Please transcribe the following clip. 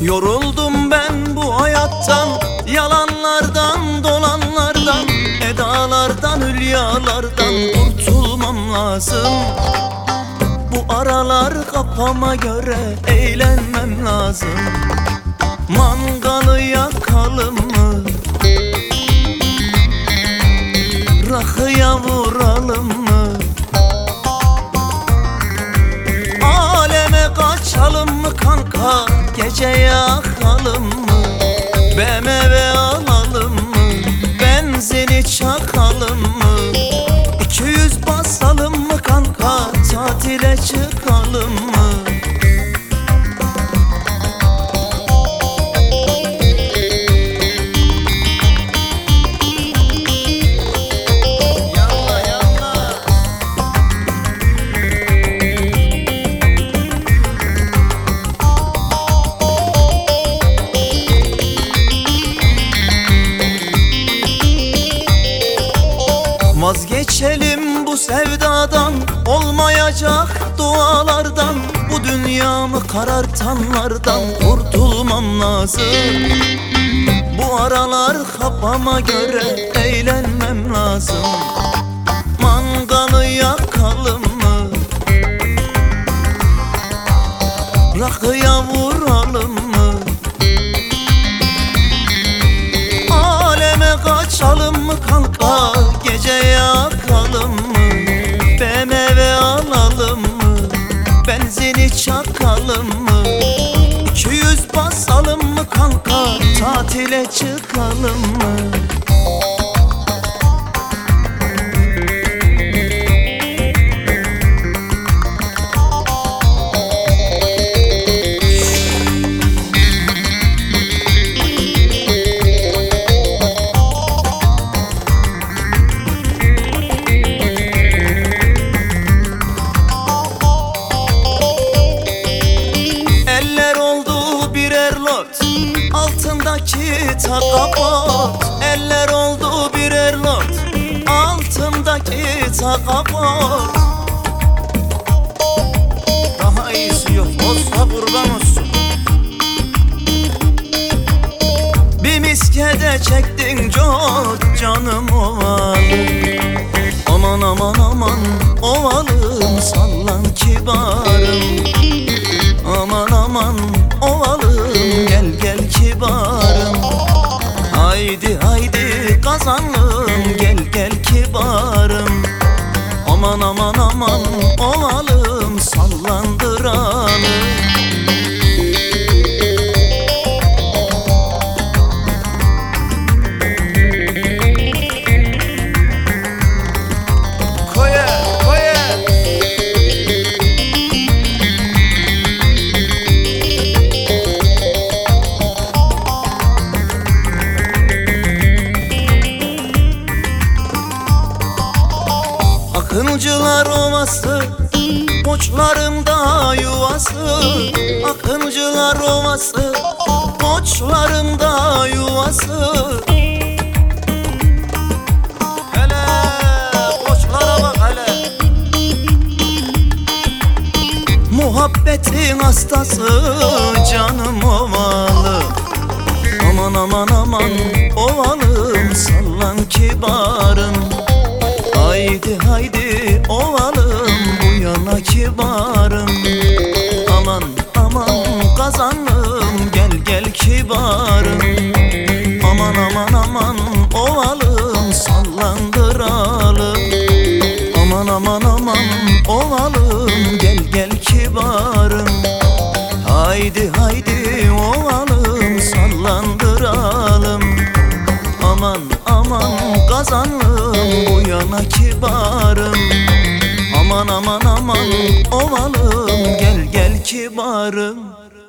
Yoruldum ben bu hayattan, yalanlardan, dolanlardan, edalardan, hülyalardan kurtulmam lazım. Bu aralar kafama göre eğlenmem lazım. Mangalı yakalım mı? Rakıya vuralım mı? Aleme kaçalım mı kanka? Gece yakalım mı? BMW alalım mı? Benzini çakalım mı? 200 basalım mı kanka? Tatile çıkalım mı? Vazgeçelim bu sevdadan, olmayacak dualardan, bu dünyamı karartanlardan kurtulmam lazım. Bu aralar kafama göre eğlenmem lazım. Mangalı yakalım mı? Rakıya vuralım mı? Aleme kaçalım mı kanka? Gece yakalım mı? BMW alalım mı? Benzini çakalım mı? 200 basalım mı kanka? Tatile çıkalım mı? Altındaki takapot, eller oldu birer lot. Altındaki takapot. Daha iyisi yok, olsa kurban olsun. Bir miskede çektin çok canım ovalım. Aman aman aman ovalım, sallan kibarım. Aman aman ovalım, gel gel kibarım. Haydi haydi kazanım, gel gel kibarım. Aman aman aman ovalım, sallandıralım. Akıncılar ovası, koçlarımda yuvası. Akıncılar ovası, koçlarımda yuvası. Hele koçlara bak hele. Muhabbetin hastası canım ovalı. Aman aman aman ovalım, sallan kibarım. Haydi haydi ovalım, bu yana kibarım. Aman aman kazanım, gel gel kibarım. Aman aman aman ovalım, sallandıralım. Aman aman aman ovalım, gel gel kibarım. Haydi haydi ovalım, sallandıralım. Aman aman kazanım, bu yana kibarım. Aman aman aman ovalım, gel gel kibarım.